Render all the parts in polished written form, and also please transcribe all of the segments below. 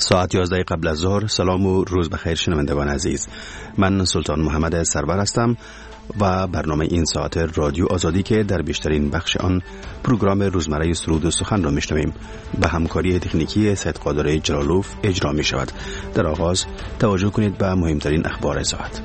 ساعت 11 قبل از ظهر. سلام و روز بخیر شنوندگان عزیز. من سلطان محمد سرور هستم و برنامه این ساعت رادیو آزادی که در بیشترین بخش آن پروگرام روزمره سرود و سخن را میشنویم به همکاری تکنیکی سید قادر جلالوف اجرا می شود. در آغاز توجه کنید به مهمترین اخبار ساعت.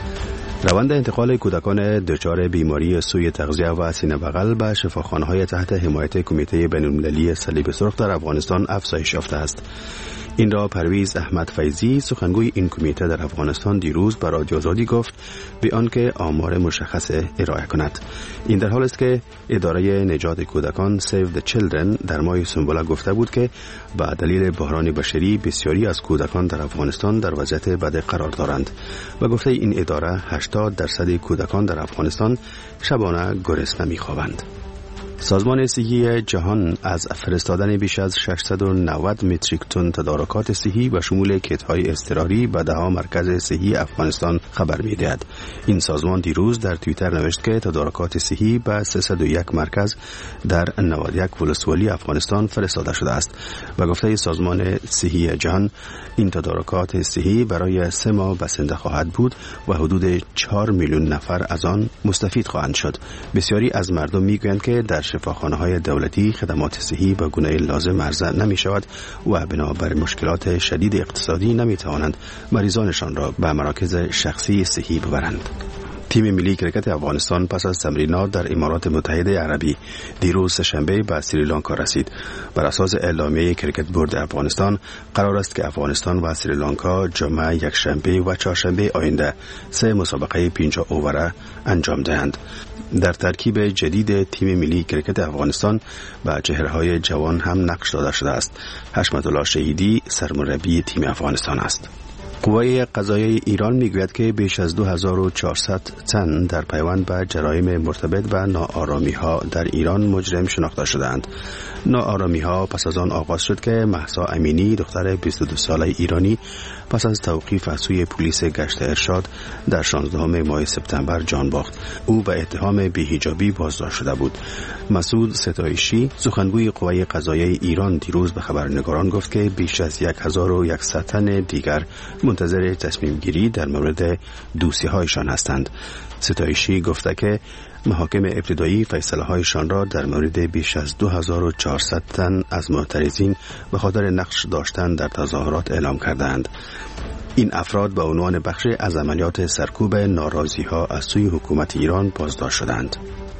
روند انتقال کودکان دچار بیماری سوء تغذیه و سینه بغل به شفاخانه‌های تحت حمایت کمیته بین‌المللی صلیب سرخ در افغانستان افزایش یافته است. این را پرویز احمد فیضی سخنگوی این کمیته در افغانستان دیروز به رادیو آزادی گفت به آنکه آمار مشخص ارائه کند. این در حالی است که اداره نجات کودکان Save the Children در ماه سنبله گفته بود که به دلیل بحران بشری بسیاری از کودکان در افغانستان در وضعیت بد قرار دارند و گفته این اداره 80% کودکان در افغانستان شبانه گرسنه می‌خوابند. سازمان صحی جهان از فرستادن بیش از 690 متریک تن تدارکات صحی و شمول کیت‌های اضطراری به 10 مرکز صحی افغانستان خبر می‌دهد. این سازمان دیروز در توییتر نوشت که تدارکات صحی به 301 مرکز در 91 ولسوالی افغانستان فرستاده شده است و گفته سازمان صحی جهان این تدارکات صحی برای 3 ماه بسنده خواهد بود و حدود 4 میلیون نفر از آن مستفید خواهند شد. بسیاری از مردم میگویند که در شفاخانه‌های دولتی خدمات صحی به گونه لازم عرضه نمی شود و بنابر مشکلات شدید اقتصادی نمی توانند مریضانشان را به مراکز شخصی صحی ببرند. تیم ملی کرکت افغانستان پس از تمرینات در امارات متحده عربی دیروز سه‌شنبه به سریلانکا رسید. بر اساس اعلامیه کرکت بورد افغانستان قرار است که افغانستان و سریلانکا جمعه یکشنبه و چهارشنبه آینده 3 مسابقه 50 اووره انجام دهند. در ترکیب جدید تیم ملی کرکت افغانستان با چهره‌های جوان هم نقش داده شده است. حشمت الله شهیدی سرمربی تیم افغانستان است. قوای قضاییه ایران میگوید که بیش از 2400 تن در پیوند به جرایم مرتبط به ناآرامی‌ها در ایران مجرم شناخته شدند. ناآرامی‌ها پس از آن آغاز شد که مهسا امینی دختر 22 ساله ایرانی پس از توقیف از سوی پلیس گشت ارشاد در 16 ماه سپتامبر جان باخت. او به اتهام بی‌حجابی بازداشت شده بود. مسعود ستایشی سخنگوی قوای قضاییه ایران دیروز به خبرنگاران گفت که بیش از 1100 تن دیگر منتظر تصمیم گیری در مورد دوسیه‌هایشان هستند. ستایشی گفته که محاکم ابتدایی فیصله هایشان را در مورد بیش از 2400 تن از معترضین به خاطر نقش داشتن در تظاهرات اعلام کردند. این افراد به عنوان بخش از عملیات سرکوب ناراضی‌ها از سوی حکومت ایران بازداشت شدند.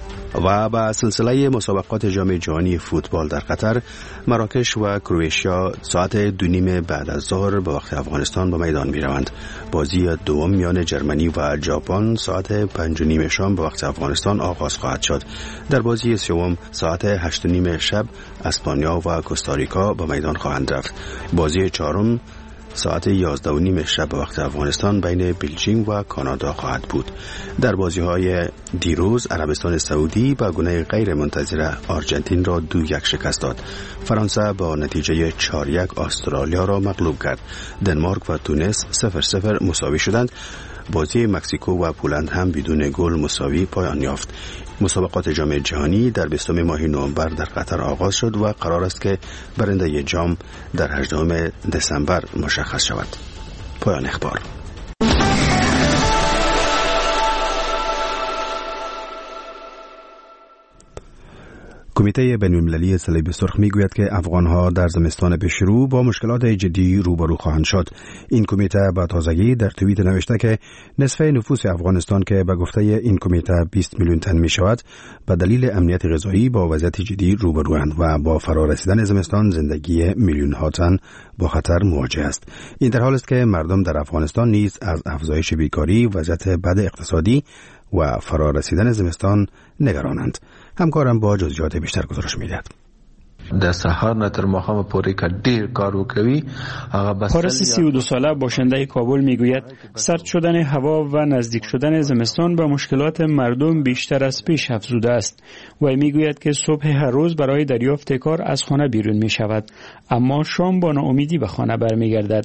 و با سلسله مسابقات جام جهانی فوتبال در قطر، مراکش و کرواتیا ساعت 2:30 بعد از ظهر به وقت افغانستان به میدان می روند. بازی دوم میان جرمنی و ژاپن ساعت 5:30 شام به وقت افغانستان آغاز خواهد شد. در بازی سوم ساعت 8:30 شب اسپانیا و کوستاریکا به میدان خواهند رفت. بازی چهارم ساعت 11:30 شب به وقت افغانستان بین بلژیک و کانادا خواهد بود. در بازی‌های دیروز عربستان سعودی با گونه غیر منتظره آرژانتین را 2-1 شکست داد. فرانسه با نتیجه 4-1 استرالیا را مغلوب کرد. دنمارک و تونس 0-0 مساوی شدند. بازی مکزیکو و پولند هم بدون گل مساوی پایان یافت. مسابقات جام جهانی در 20 ماه نوامبر در قطر آغاز شد و قرار است که برنده جام در 18 دسامبر مشخص شود. پایان اخبار. کمیته بین‌المللی صلیب سرخ میگوید که افغانها در زمستان پیشرو با مشکلات جدی روبرو خواهند شد. این کمیته با تازگی در توییت نوشته که نصف نفوس افغانستان که به گفته این کمیته 20 میلیون تن می شود به دلیل امنیت غذایی با وضعیت جدی روبروند و با فرارسیدن زمستان زندگی میلیون ها تن با خطر مواجه است. این در حالی است که مردم در افغانستان نیز از افزایش بیکاری، وضعیت بد اقتصادی و فرارسیدن زمستان نگرانند. همکارم با جزئیات بیشتر گزارش می‌دهد. د سحر نه تر ماښامه پورې که ډیر کار وکوي هغه بس. پارس 32 ساله باشنده کابل میگوید سرد شدن هوا و نزدیک شدن زمستان به مشکلات مردم بیشتر از پیش افزوده است و میگوید که صبح هر روز برای دریافت کار از خانه بیرون می شود اما شام با ناامیدی به خانه برمیگردد.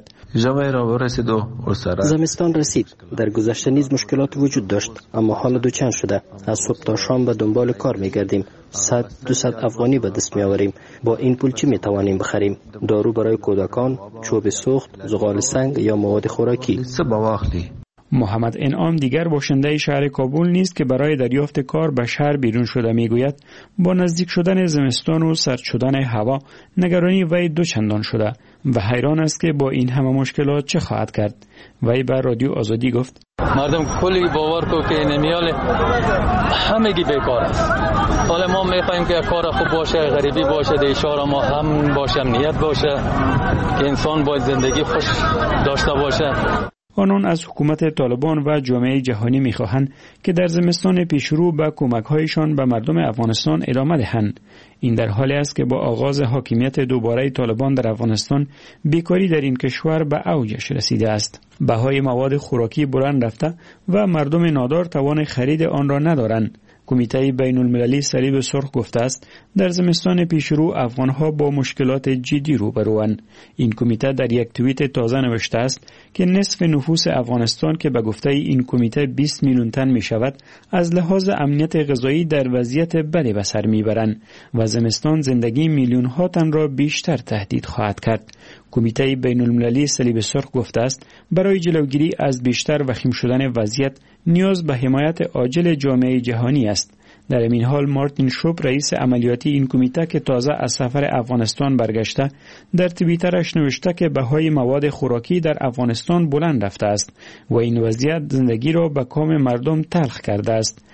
زمستان رسید. در گذشته نیز مشکلات وجود داشت اما حالا دوچند شده. از صبح تا شام به دنبال کار میگردیم. 100-200 افغانی به دست می آوریم. با این پول چی می توانیم بخریم؟ دارو برای کودکان، چوب سوخت، زغال سنگ یا مواد خوراکی. محمد انعام دیگر باشنده شهر کابل نیست که برای دریافت کار به شهر بیرون شده. میگوید با نزدیک شدن زمستان و سرد شدن هوا نگرانی وی دوچندان شده و حیران است که با این همه مشکلات چه خواهد کرد. وی به رادیو آزادی گفت مردم کلی باور کو که نمیال همگی بیکار است. حالا ما میخوایم که کار خوب باشه، غریبی باشه، دیشار ما هم باشه، امنیت باشه، که انسان باید زندگی خوش داشته باشه. آنان از حکومت طالبان و جامعه جهانی می‌خواهند که در زمستان پیشرو به کمک‌هایشان به مردم افغانستان ادامه دهند. این در حالی است که با آغاز حاکمیت دوباره طالبان در افغانستان بیکاری در این کشور به اوجش رسیده است. بهای مواد خوراکی بلند رفته و مردم نادار توان خرید آن را ندارند. کمیته بین المللی صلیب سرخ گفته است در زمستان پیشرو افغانها با مشکلات جدی روبروند. این کمیته در یک توییت تازه نوشته است که نصف نفوس افغانستان که به گفته این کمیته 20 میلیون تن می شود از لحاظ امنیت غذایی در وضعیت بدی به سر می برند و زمستان زندگی میلیون ها تن را بیشتر تهدید خواهد کرد. کمیته بین المللی صلیب سرخ گفته است برای جلوگیری از بیشتر وخیم شدن وضعیت نیاز به حمایت عاجل جامعه جهانی است. در این حال مارتین شوب رئیس عملیاتی این کمیته که تازه از سفر افغانستان برگشته در توییترش نوشته که بهای مواد خوراکی در افغانستان بلند رفته است و این وضعیت زندگی را به کام مردم تلخ کرده است.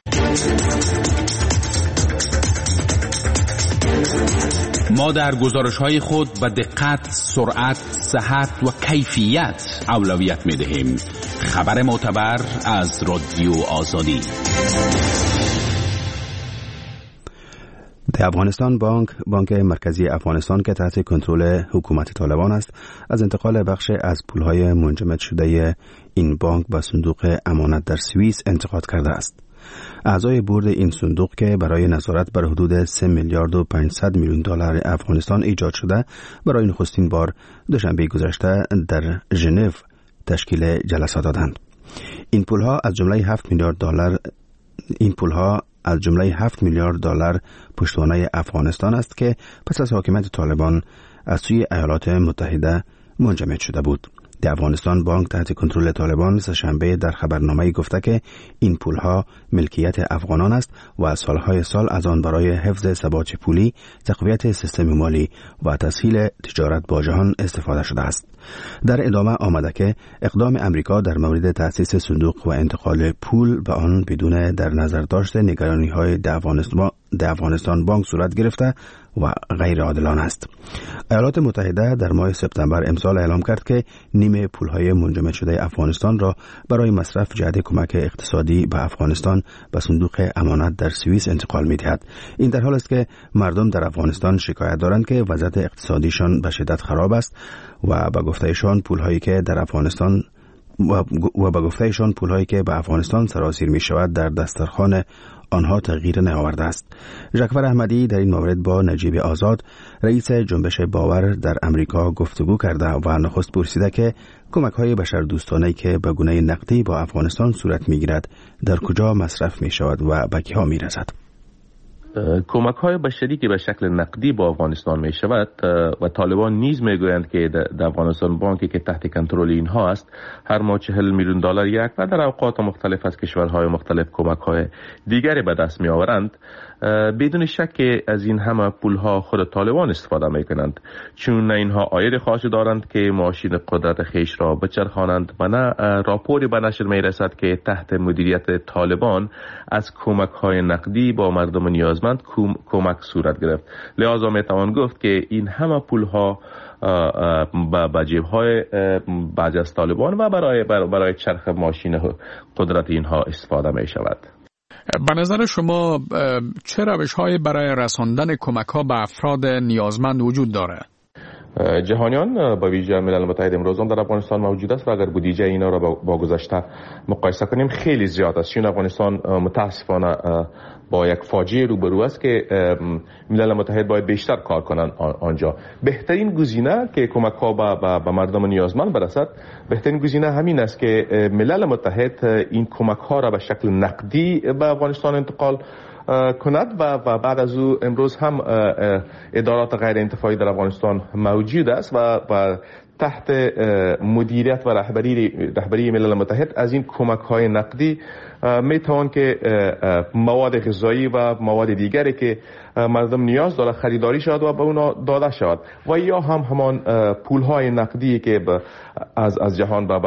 ما در گزارش‌های خود به دقت، سرعت، صحت و کیفیت اولویت می‌دهیم. خبر معتبر از رادیو آزادی. افغانستان بانک مرکزی افغانستان که تحت کنترل حکومت طالبان است از انتقال بخش از پولهای منجمد شده این بانک به صندوق امانت در سوئیس انتقاد کرده است. اعضای بورد این صندوق که برای نظارت بر حدود 3 میلیارد و 500 میلیون دلار افغانستان ایجاد شده برای نخستین بار دوشنبه گذشته در ژنو تشکیل جلسه دادند. این پولها از جمله 7 میلیارد دلار پشتوانه افغانستان است که پس از حاکمیت طالبان از سوی ایالات متحده منجمد شده بود. در افغانستان بانک تحت کنترل طالبان سه‌شنبه در خبرنامه‌ای گفته که این پولها ملکیت افغانان است و از سالهای سال از آن برای حفظ ثبات پولی، تقویت سیستم مالی و تسهیل تجارت با جهان استفاده شده است. در ادامه آمده که اقدام امریکا در مورد تأسیس صندوق و انتقال پول به آن بدون در نظر داشته نگرانی‌های در افغانستان بانک صورت گرفته و غیر عادلانه است. ایالات متحده در ماه سپتامبر امسال اعلام کرد که نیمه پولهای منجمد شده افغانستان را برای مصرف جهت کمک اقتصادی به افغانستان به صندوق امانت در سوئیس انتقال می‌دهد. این در حالی است که مردم در افغانستان شکایت دارند که وضعیت اقتصادیشان به شدت خراب است و به گفتهشان پولهایی که به افغانستان سرازیر می شود در دسترخوان آنها تغییر نیاورده است. ژاکور احمدی در این مورد با نجیب آزاد رئیس جنبش باور در امریکا گفتگو کرده و نخست پرسیده که کمک‌های بشردوستانه‌ای که به گونه نقدی با افغانستان صورت می‌گیرد در کجا مصرف می‌شود و به کی‌ها می‌رسد. کمک‌های بشری که به شکل نقدی با افغانستان می شود و طالبان نیز می گویند که در افغانستان بانکی که تحت کنترل اینها است هر ماه 40 میلیون دلار یک و در اوقات مختلف از کشورهای مختلف کمک‌های دیگری به دست می آورند، بدون شک از این همه پولها خود طالبان استفاده می کنند، چون نه اینها عاید خاصی دارند که ماشین قدرت خیش را بچرخانند و نه راپوری به نشر می رسد که تحت مدیریت طالبان از کمک‌های نقدی با مردم نیازمند کمک صورت گرفت. لذا می توان گفت که این همه پولها به جیب‌های بعضی از طالبان و برای چرخ ماشین قدرت اینها استفاده می شود. به نظر شما چه روش‌هایی برای رساندن کمک‌ها به افراد نیازمند وجود داره؟ جهانیان با ویژه ملل متحد امروز هم در افغانستان موجود است و اگر بودجه اینا را با گذشته مقایسه کنیم خیلی زیاد است، چون افغانستان متاسفانه با یک فاجعه روبرو است که ملل متحد باید بیشتر کار کنند آنجا. بهترین گزینه که کمک ها به مردم نیازمند برسد، بهترین گزینه همین است که ملل متحد این کمک ها را به شکل نقدی به افغانستان انتقال کند و بعد از او امروز هم ادارات غیر انتفاعی در افغانستان موجود است و تحت مدیریت و رهبری ملل متحد از این کمک های نقدی می توان که مواد غذایی و مواد دیگری که مردم نیاز داره خریداری شود و به اونا داده شود و یا همان پول های نقدی که از جهان به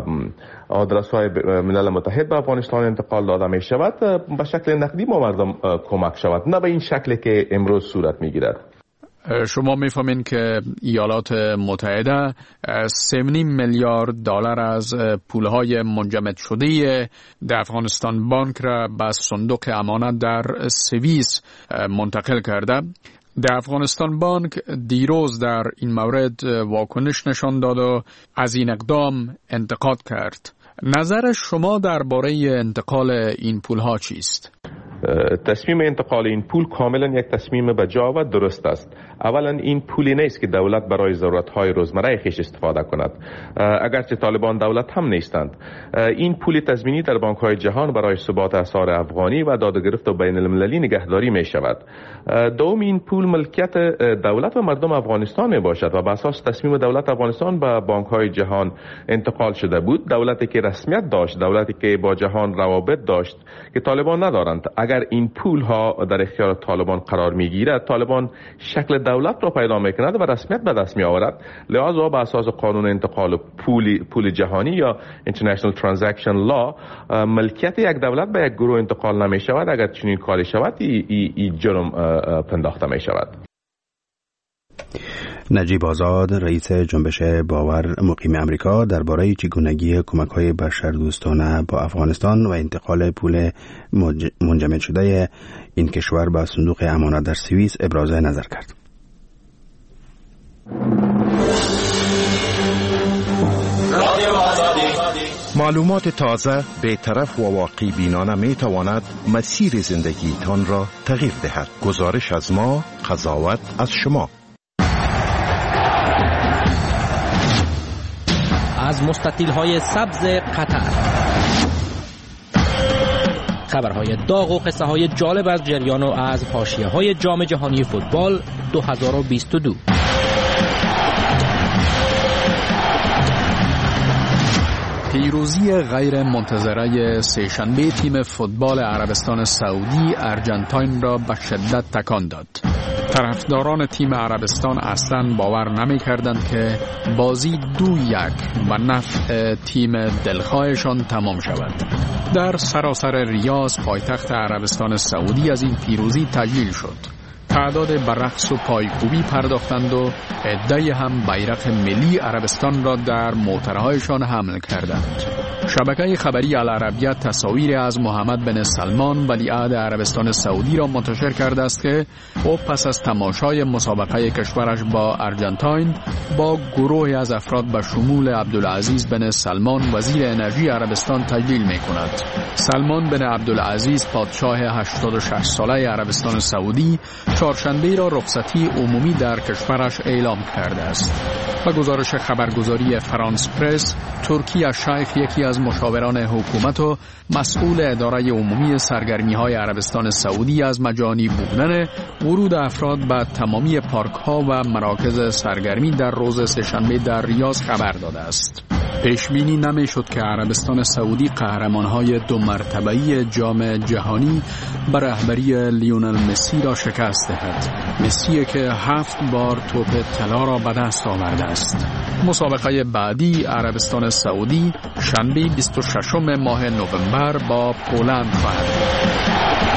آدرس های ملل متحد به افغانستان انتقال داده می شود به شکل نقدی ما مردم کمک شود، نه به این شکلی که امروز صورت می گیرد. شما میفهمین که ایالات متحده 3.5 میلیارد دلار از پولهای منجمد شده در افغانستان بانک را به صندوق امانت در سوئیس منتقل کرده. در افغانستان بانک دیروز در این مورد واکنش نشان داد و از این اقدام انتقاد کرد. نظر شما درباره انتقال این پولها چیست؟ تصمیم انتقال این پول کاملا یک تصمیم بجا و درست است. اولا این پولی نیست که دولت برای ضرورت‌های روزمره خیش استفاده کند، اگرچه طالبان دولت هم نیستند. این پول تضمینی در بانک‌های جهان برای ثبات اسعار افغانی و دادگرفت و بین المللی نگهداری می شود. دوم این پول ملکیت دولت و مردم افغانستان می باشد و بر اساس تصمیم دولت افغانستان به بانک‌های جهان انتقال شده بود. دولتی که رسمیت داشت، دولتی که با جهان روابط داشت که طالبان ندارند. اگر این پول ها در اختیار طالبان قرار می گیرد، طالبان شکل دولت را پیدا می کند و رسمیت به دست می آورد. لذا به اساس قانون انتقال پول جهانی یا International Transaction Law ملکیت یک دولت به یک گروه انتقال نمی شود. اگر چنین کاری شود این جرم پنداخته می شود. نجیب آزاد، رئیس جنبش باور مقیم امریکا، درباره چگونگی کمک‌های بشردوستانه با افغانستان و انتقال پول منجمد شده این کشور به صندوق امانت در سوئیس ابراز نظر کرد. معلومات تازه، بی‌طرف و واقع بینانه می تواند مسیر زندگیتان را تغییر دهد. گزارش از ما، قضاوت از شما. از مستطیل‌های سبز قطر، خبرهای داغ و قصه‌های جالب از جریان و از حاشیه‌های جام جهانی فوتبال 2022. پیروزی غیر منتظره سه‌شنبه تیم فوتبال عربستان سعودی ارجنتاین را به شدت تکان داد. طرفداران تیم عربستان اصلا باور نمی کردند که بازی 2-1 به نفع تیم دلخواهشان تمام شود. در سراسر ریاض، پایتخت عربستان سعودی، از این پیروزی تجلیل شد. تعداد به رقص و پایکوبی پرداختند و عده‌ای هم بیرق ملی عربستان را در موترهایشان حمل کردند. شبکه خبری العربیه تصاویر از محمد بن سلمان ولیعهد عربستان سعودی را منتشر کرده است که او پس از تماشای مسابقه کشورش با ارجنتاین با گروهی از افراد به شمول عبدالعزیز بن سلمان وزیر انرژی عربستان تجلیل می کند. سلمان بن عبدالعزیز پادشاه 86 ساله عربستان سعودی چهارشنبه را رخصتی عمومی در کشورش اعلام کرده است. و گزارش خبرگزاری فرانس پرس، ترکی شیخ، یکی از مشاوران حکومت و مسئول اداره عمومی سرگرمی‌های عربستان سعودی، از مجانی بودن ورود افراد به تمامی پارک‌ها و مراکز سرگرمی در روز سه‌شنبه در ریاض خبر داده است. پیش بینی نمی‌شد که عربستان سعودی قهرمان‌های 2 مرتبه‌ای جام جهانی به رهبری لیونل مسی را شکست دهد. مسی که 7 بار توپ طلا را به دست آورده است. مسابقه بعدی عربستان سعودی شنبه 26 ماه نوامبر با پولند خواهد بود.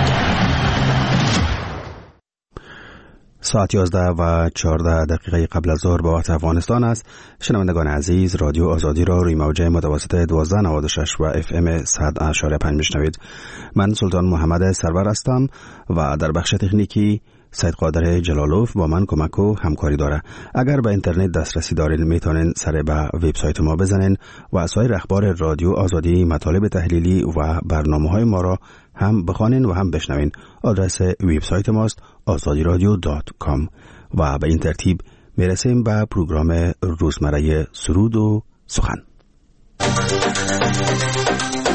ساعت 11:14 قبل از ظهر به وقت افغانستان است. شنوندگان عزیز، رادیو آزادی را روی موج متوسط 1296 و FM 100.5 میشنوید. من سلطان محمد سرور هستم و در بخش تکنیکی سید قادر جلالوف با من کمک و همکاری داره. اگر به اینترنت دسترسی دارین میتونین سر به وبسایت ما بزنین و سایر اخبار رادیو آزادی، مطالب تحلیلی و برنامه‌های ما را هم بخوانین و هم بشنوین. آدرس وبسایت ماست azadiradio.com و به این ترتیب میرسیم به پروگرام روزمره سرود و سخن.